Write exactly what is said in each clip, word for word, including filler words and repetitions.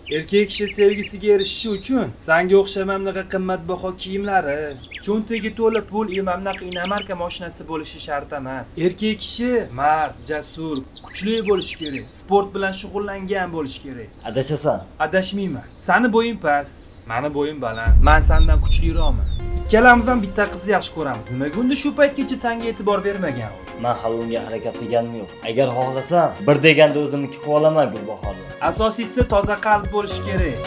Erkak kishi sevgisiga erishishi uchun senga o'xshamamnaqa qimmatbaho kiyimlari, cho'ntagiga to'la pul emamnaqa inomarka mashinasi bo'lishi shart emas. Erkak kishi mard, jasur, kuchli bo'lishi kerak. Sport bilan shug'ullangan bo'lishi kerak. Adashasan. Adashmayman. Sani bo'ying past, meni bo'yim baland. Men sendan kuchliroqman. Ikkalamiz ham bitta qizni yaxshi ko'ramiz. Nimaga unda shu paytgacha senga e'tibor bermagan u? Men hali unga harakat qilganim yo'q. Agar xohlasam, bir deganda o'zimniki qilib olaman Gulbahorni. Asosiysi toza qalb bo'lishi kerak.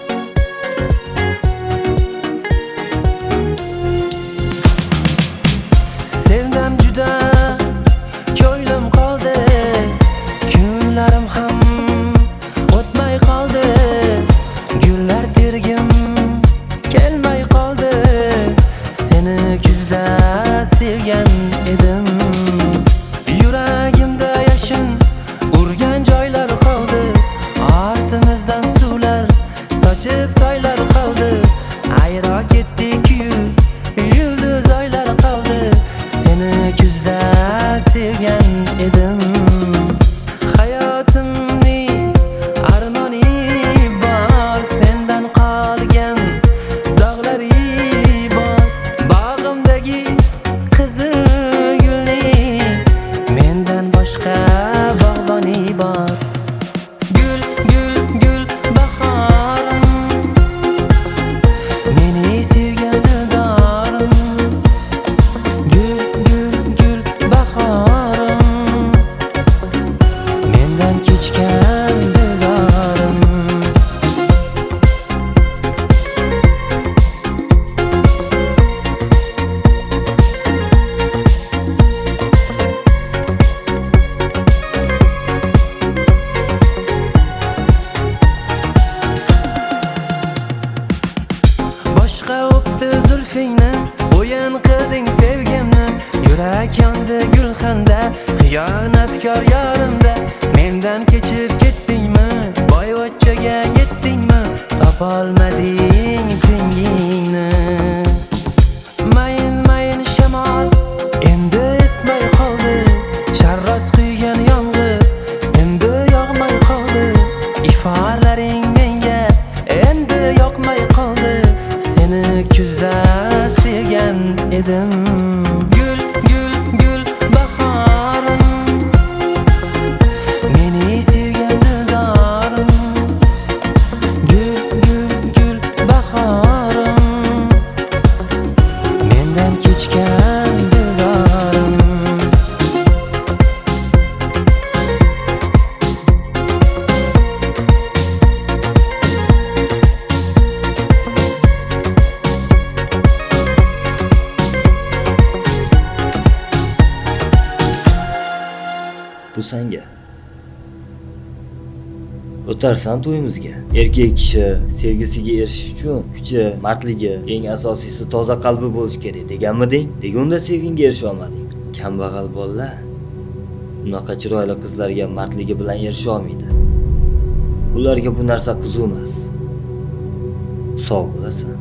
Sevdim juda, ko'nglim qoldi, kunlarim ham o'tmay qoldi, gullar tergim kelmay qoldi, seni kuzda sevgan edim. Yuragimda yashin urgan joylar qoldi, ortimizdan suvlar sochib soylar qoldi, ayro ketdik-ku, yulduz oylar qoldi, seni kuzda sevgan edim. Hayotimning armoni bor, sendan qolgan dog'lari bor, bog'imdagi qizil gulning mendan boshqa bog'boni bor. Gul, gul, gul bahorim, meni sevgan dildorim. Gul, gul, gul bahorim, mendan kechgan dildorim. Boshqa o'pdi zulfingni, o'yin qilding sevgimni, yurak yondi gulxanda, xiyonatkor yorimda. Mendan kechib ketdingmi, boyvachchaga yetdingmi, topolmading tengingni. Mayin mayin shamol endi esmay qoldi, sharros quygan yomg'ir endi yog'may qoldi, iforlaring menga endi yoqmay qoldi, seni kuzda sevgan edim. Gul, gul, gul bahorim, meni sevgan dildorim. Gul, gul, gul bahorim, mendan kechgan dildorim. Bu senga. O'tarsan to'yimizga. Erkak kishi sevgisiga erishish uchun kuchi, mardligi, eng asosiysi toza qalbi bo'lish kerak deganmiding? Nega unda sevgingga erisha olmading? Kambag'al bolalar unaqa chiroyli qizlarga mardligi bilan erisha olmaydi. Ularga bu narsa qiziq emas. Sog' bo'lasan.